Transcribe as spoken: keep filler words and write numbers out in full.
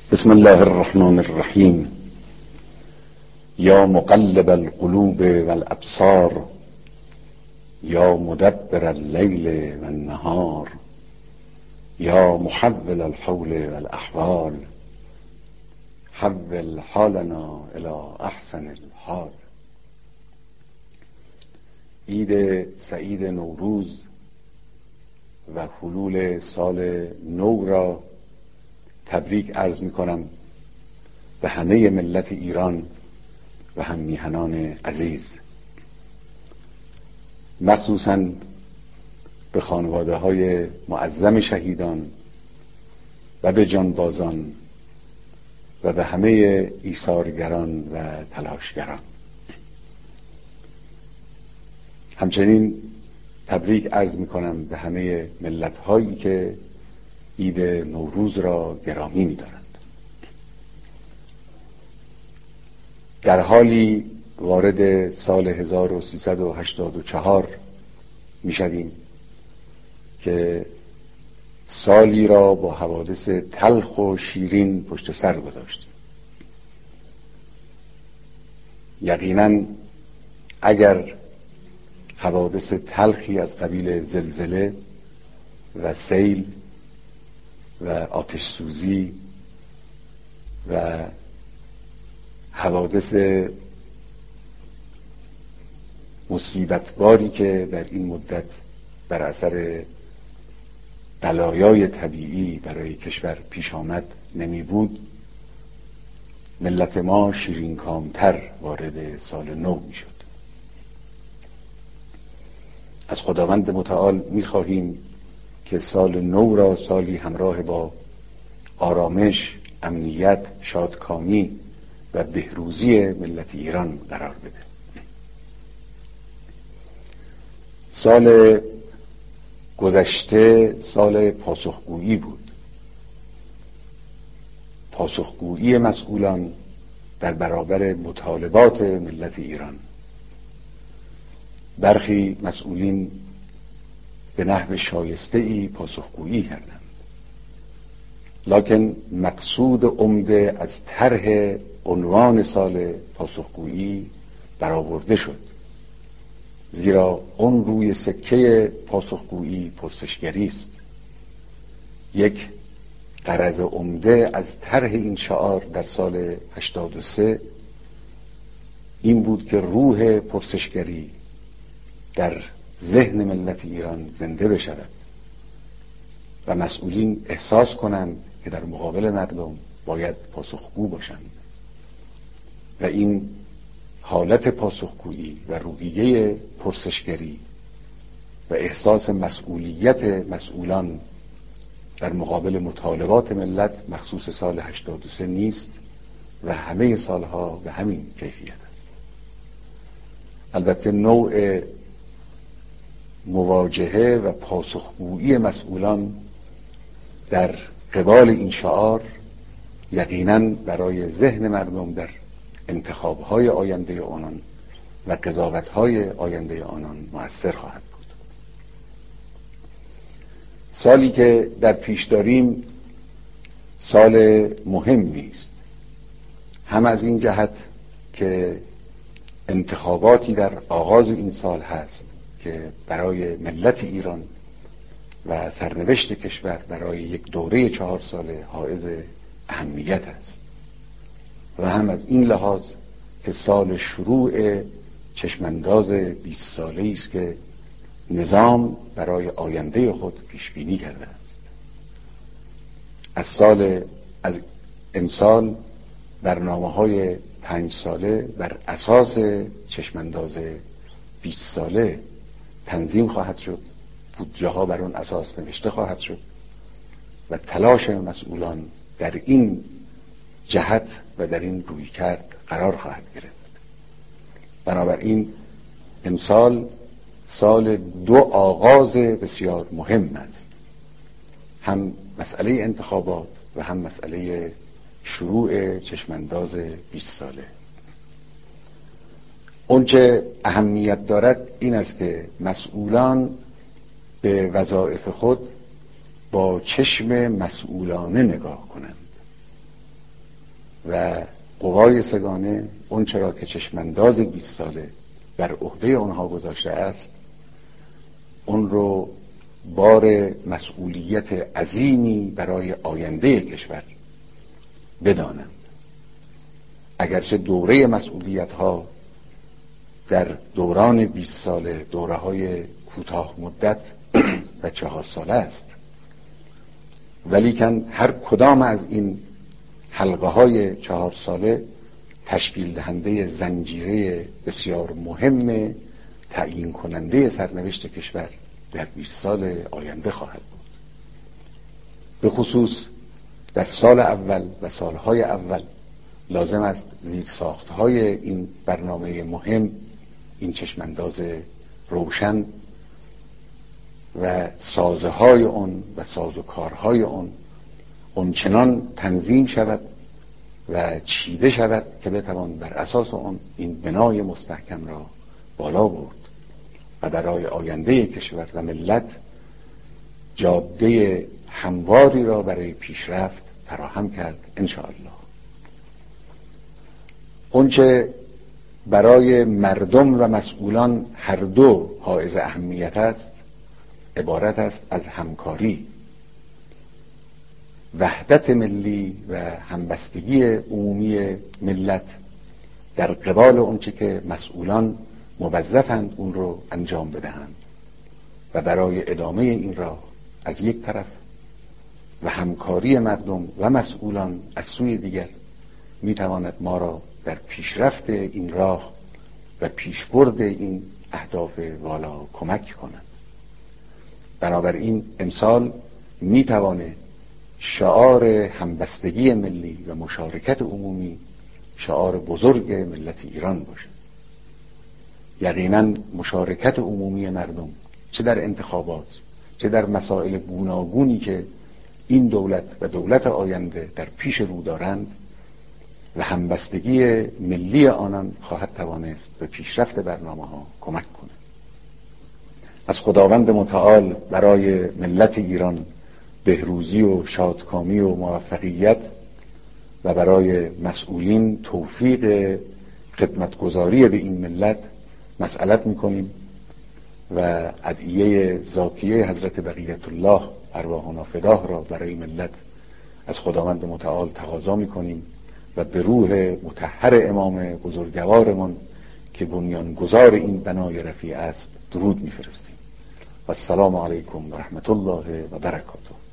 بسم الله الرحمن الرحیم. یا مقلب القلوب والابصار، یا مدبر اللیل والنهار، یا محول الحول والاحوال، حول حالنا الى احسن الحال. عید سعید نوروز و حلول سال نو را تبریک عرض می کنم به همه ملت ایران و هم میهنان عزیز، مخصوصاً به خانواده های معظم شهیدان و به جانبازان و به همه ایثارگران و تلاشگران. همچنین تبریک عرض می کنم به همه ملت هایی که عید نوروز را گرامی می دارند. در حالی وارد سال هزار و سیصد و هشتاد و چهار می شویم که سالی را با حوادث تلخ و شیرین پشت سر گذاشتیم. یقیناً اگر حوادث تلخی از قبیل زلزله و سیل و آتش سوزی و حوادث مصیبتباری که در این مدت بر اثر بلایای طبیعی برای کشور پیش آمد نمی بود، ملت ما شیرین کامتر وارد سال نو می شد. از خداوند متعال می خواهیم که سال نو را سالی همراه با آرامش، امنیت، شادکامی و بهروزی ملت ایران قرار بده. سال گذشته سال پاسخگویی بود، پاسخگویی مسئولان در برابر مطالبات ملت ایران. برخی مسئولین به نحو شایسته‌ای پاسخگویی کردند، لکن مقصود عمده از طرح عنوان سال پاسخگویی برآورده شد، زیرا اون روی سکه پاسخگویی پرسشگری است. یک غرض عمده از طرح این شعار در سال هشتاد و سه این بود که روح پرسشگری در ذهن ملت ایران زنده بشود و مسئولین احساس کنند که در مقابل مردم باید پاسخگو باشند و این حالت پاسخگویی و روحیه پرسشگری و احساس مسئولیت مسئولان در مقابل مطالبات ملت مخصوص سال هشتاد و سه نیست و همه سالها به همین کیفیت است. البته نوع مواجهه و پاسخگویی مسئولان در قبال این شعار یقیناً برای ذهن مردم در انتخابهای آینده آنان و قضاوتهای آینده آنان مؤثر خواهد بود. سالی که در پیش داریم سال مهمی است، هم از این جهت که انتخاباتی در آغاز این سال هست که برای ملت ایران و سرنوشت کشور برای یک دوره چهار ساله حائز اهمیت است، و هم از این لحاظ که سال شروع چشمانداز بیست ساله است که نظام برای آینده خود پیش بینی کرده است. از سال از امسال برنامه‌های پنج ساله بر اساس چشمانداز بیست ساله تنظیم خواهد شد، بودجه ها بر اون اساس نوشته خواهد شد و تلاش مسئولان در این جهت و در این رویکرد قرار خواهد گرفت. بنابراین امسال سال دو آغاز بسیار مهم است، هم مسئله انتخابات و هم مسئله شروع چشمانداز بیست ساله. اونچه اهمیت دارد این است که مسئولان به وظایف خود با چشم مسئولانه نگاه کنند و قوای سگانه اون چرا که چشمانداز بیست ساله بر عهده آنها گذاشته است اون رو بار مسئولیت عظیمی برای آینده کشور بدانند. اگرچه دوره مسئولیت ها در دوران بیست ساله دوره های کوتاه مدت و چهار ساله است، ولیکن هر کدام از این حلقه های چهار ساله تشکیل دهنده زنجیره بسیار مهم تعیین کننده سرنوشت کشور در بیست سال آینده خواهد بود. به خصوص در سال اول و سالهای اول لازم است زیر ساختهای این برنامه مهم، این چشمانداز روشن و سازهای اون و سازوکارهای اون اونچنان تنظیم شود و چیده شود که بتوان بر اساس اون این بنای مستحکم را بالا برد و برای آینده کشور و ملت جاده همواری را برای پیشرفت فراهم کرد انشاءالله. اونچه برای مردم و مسئولان هر دو حائز اهمیت است عبارت است از همکاری، وحدت ملی و همبستگی عمومی ملت در قبال اونچه که مسئولان موظفند اون رو انجام بدهند و برای ادامه این راه از یک طرف و همکاری مردم و مسئولان از سوی دیگر میتواند ما را در پیشرفت این راه و پیشبرد این اهداف والا کمک کند. بنابراین امسال میتواند شعار همبستگی ملی و مشارکت عمومی شعار بزرگ ملت ایران باشد. یقینا مشارکت عمومی مردم چه در انتخابات چه در مسائل گوناگونی که این دولت و دولت آینده در پیش رو دارند و همبستگی ملی آنان خواهد توانست به پیشرفت برنامه ها کمک کند. از خداوند متعال برای ملت ایران بهروزی و شادکامی و موفقیت و برای مسئولین توفیق خدمتگزاری به این ملت مسئلت میکنیم و ادعیه زاکیه حضرت بقیت الله ارواحنا فداه را برای ملت از خداوند متعال تقاضا میکنیم و به روح مطهر امام بزرگوارمان که بنیانگذار این بنای رفیع است درود میفرستیم. و السلام علیکم و رحمت الله و برکاته.